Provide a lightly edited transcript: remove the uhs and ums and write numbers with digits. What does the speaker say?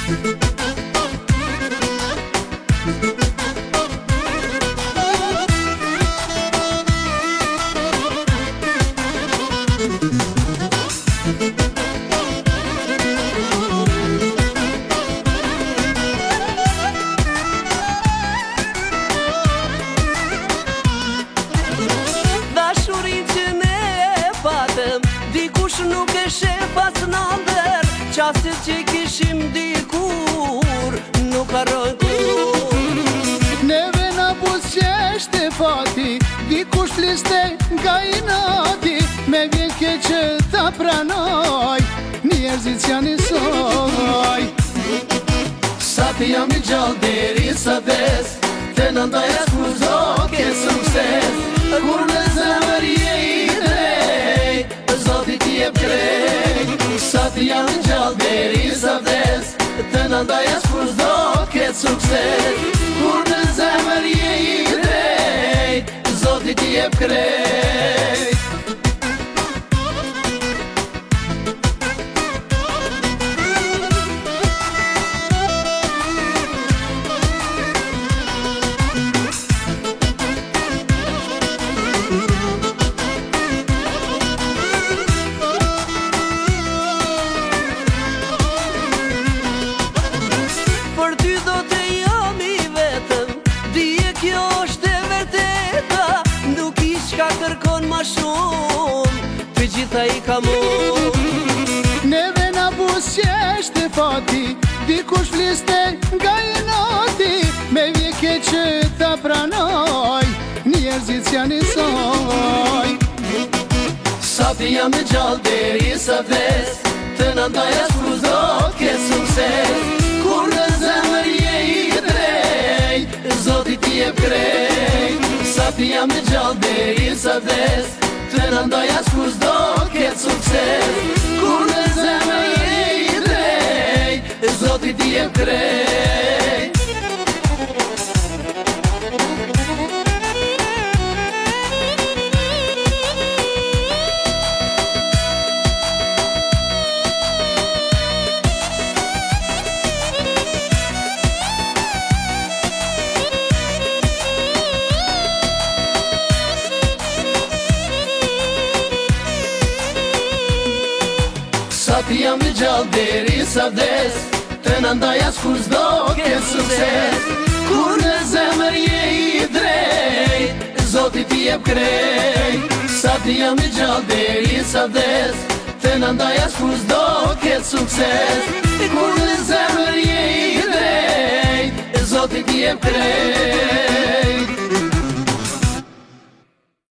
Dikush nuk e shef as në ndër, qastet që kishim dikur nuk harrojnë kur. Neve na buzqeshte fati, dikush fliste nga inati, me vjen keq që ta pranoj, njerëzit janë i soj. Sa ti jam i gjallë deri sa vdes, te në ndaja s'kuzo ke sukses. Kur në zemër je i drejt, Zoti ti jep krejt. Sa ti jam i gjallë deri sa vdes, te në ndaja s'kuzo ke sukses. Kur në zemër je i drejt, Zoti ti jep krejt. Për ty do të jam i vetëm, dije kjo është e vërteta. Nuk i qka kërkon ma shumë, të gjitha i kam unë. Neve na buzqeshte fati, dikush fliste nga inati, me vjen keq që ta pranoj, njerëzit janë i soj. Sa ti jam i gjallë deri sa vdes, të në ndaja s'kuzo ke sukses. Kur në zemër je i drejt, Zoti ti jep krejt. Sa ti jam i gjallë deri sa vdes, të në ndaja s'kuzo ke sukses. Kur në zemër je i drejt, Zoti ti jep krejt. Sa ti jam i gjallë deri sa vdes, të në ndaja s'kuzo ke sukses. Kur në zemër je i drejt, Zoti ti jep krejt. Sa ti jam i gjallë deri sa vdes, të në ndaja s'kuzo ke sukses. Kur në zemër je i drejt, Zoti ti jep krejt.